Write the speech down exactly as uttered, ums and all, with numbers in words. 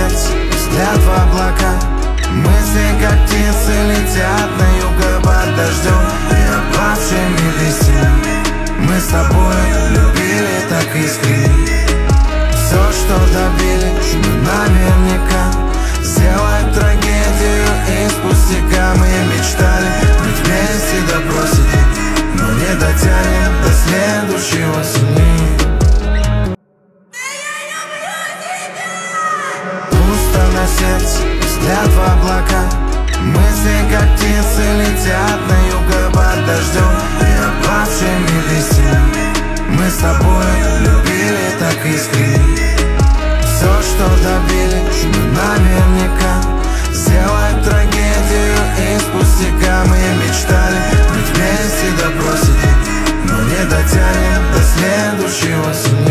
сердце, взгляд в облака. Мысли, как птицы, летят на юго под дождем и опавшими листьями. Мы с тобой любили так искренне. Все, что добились, мы наверняка сделать трагедию из пустяка. Мы мечтали быть вместе до просети, но не дотянем до следующей осени. Пусто на сердце, взгляд в облака. Мысли, как птицы, летят на юго под дождем и опавшими листьями. Мы с тобой любили так искренне. Все, что добились, мы наверняка сделать трагедию из пустяка. Мы мечтали быть вместе до просети, но не дотянем до следующей осени.